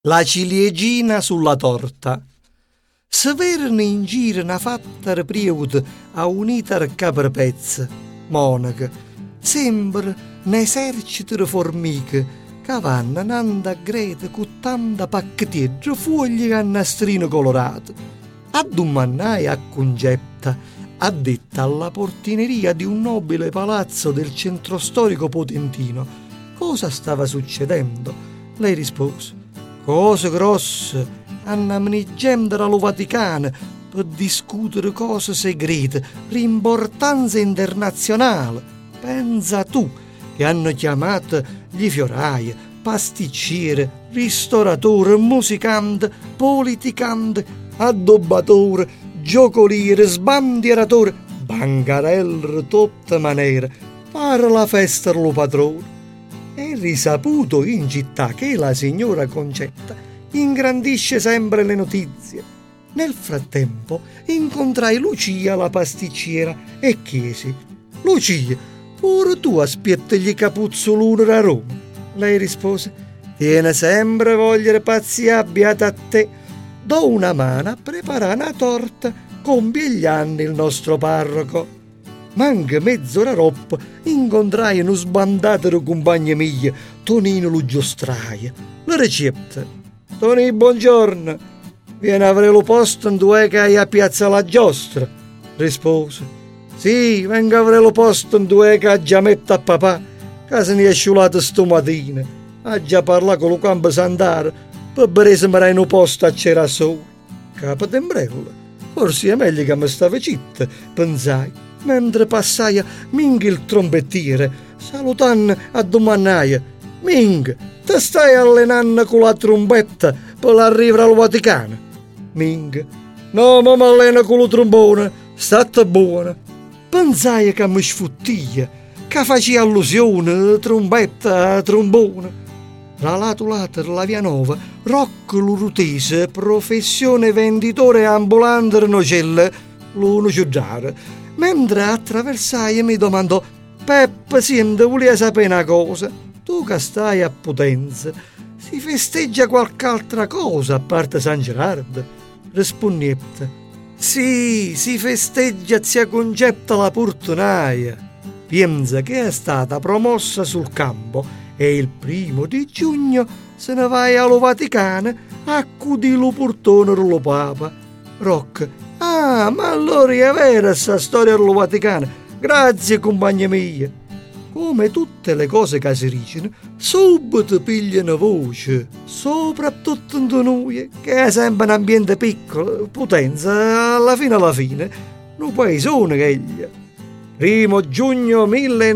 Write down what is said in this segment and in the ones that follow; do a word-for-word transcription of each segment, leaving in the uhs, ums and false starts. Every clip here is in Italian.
La ciliegina sulla torta. Se verano in giro una fatta priuta a unita a caprapezza, monaca, sembra un esercito di formiche che vanno andando a grete con tanta pacchettieggio foglie e nastrino colorato. A domannai a Concetta, addetta alla portineria di un nobile palazzo del centro storico potentino, cosa stava succedendo. Lei rispose: cose grosse, annamnigem dalla Vaticana per discutere cose segrete, rimbortanza internazionale. Pensa tu che hanno chiamato gli fiorai, pasticcere, ristoratore, musicante, politicante, addobbatore, giocoliere, sbandieratore, bancarelle tutte maniere, pare la festa lo padrone. È risaputo in città che la signora Concetta ingrandisce sempre le notizie. Nel frattempo incontrai Lucia la pasticciera e chiesi: Lucia, pure tu aspetti gli capuzzoloni a Roma? Lei rispose: tiene sempre voglia pazia beata a te. Do una mano a preparare una torta, compie gli anni il nostro parroco. Manca mezz'ora roppa incontrai uno sbandato di compagni miei, Tonino lo giostraia. La ricetta: Toni, buongiorno, vieni a avere lo posto in due che hai a piazza la giostra. Rispose: sì, vengo a avere lo posto in due che ha già messo a papà, che se ne è sciulato stamattina. Ha già parlato con lo campo sandare per bere in un posto a c'era solo. Capo d'embrello, forse è meglio che mi stava zitta, pensai, mentre passai Ming il trombettiere, salutando a domannaia: Ming, te stai allenando con la trombetta per l'arrivo al Vaticano? Ming: no, ma mi alleno con lo trombone, state buona. Pensai che mi sfuttia, che faceva allusione trombetta, trombone. Tra lato lato della via Nova, Rocco Lurutese, professione venditore ambulante di nocelle, l'uno giudare. Mentre attraversai mi domandò: Peppa, senti, volevo sapere una cosa. Tu che stai a Potenza, si festeggia qualche altra cosa a parte San Gerardo? Rispondette: sì, si festeggia zia Concetta la portonaia. Pensa che è stata promossa sul campo e il primo di giugno se ne vai allo Vaticano a accudire lo portone dello Papa. Rock: ah, ma allora è vera sta storia dello Vaticano. Grazie, compagna mia. Come tutte le cose che si dicono, subito pigliano voce, soprattutto in noi, che è sempre un ambiente piccolo, Potenza, alla fine alla fine, un paesone che egli. Primo giugno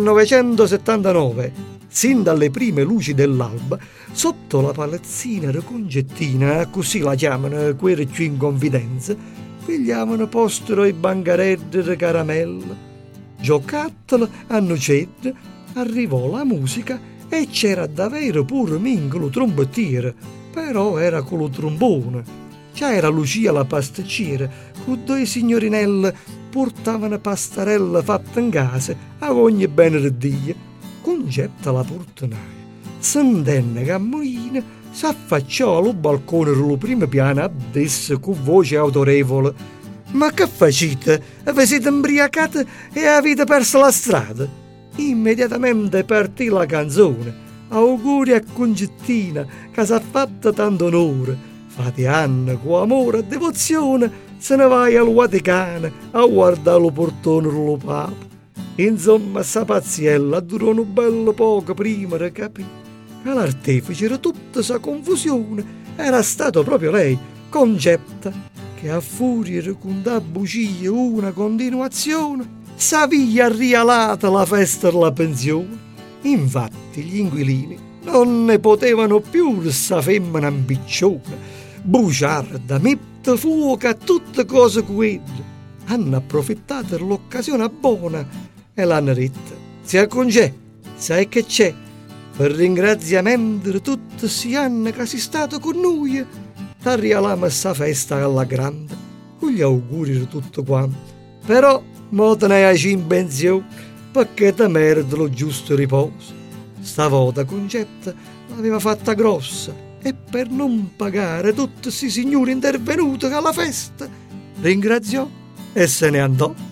millenovecentosettantanove, sin dalle prime luci dell'alba, sotto la palazzina di Concettina, così la chiamano quelli più in confidenza, pigliavano postero i bancareddi di caramelle. Giocattolo a nocette, arrivò la musica e c'era davvero pure Mingolo trombettiere, però era con lo trombone. C'era Lucia la pasticcera, con due signorinelle portavano pastarelle fatte in casa a ogni benedettia. Concetta la portonaia s'intenne cammina, s'affacciò allo balcone dello primo piano e disse con voce autorevole: ma che facite? Vi siete imbriacate e avete perso la strada? Immediatamente partì la canzone: auguri a Concettina che si è fatta tanto onore, fate anni con amore e devozione, se ne vai al Vaticano a guardare lo portone dello Papa. Insomma, sta pazziella durò un bello poco prima di capire che l'artefice era tutta sa confusione era stato proprio lei, Concetta, che a furia di contare bugie una continuazione s'avvia rialata la festa della pensione. Infatti gli inquilini non ne potevano più di sta femmina ambiccione, bugiarda, mette fuoco a tutte cose quelle. Hanno approfittato dell'occasione buona e l'hanno detta: zia Concè, sai che c'è? Per ringraziamento di tutti questi anni che sei stato con noi, ti rialiamo sta festa alla grande, con gli auguri di tutto quanto. Però mo te ne hai in pensione, perché te meriti lo giusto riposo. Stavolta Concetta l'aveva fatta grossa, e per non pagare tutti questi signori intervenuti alla festa, ringraziò e se ne andò.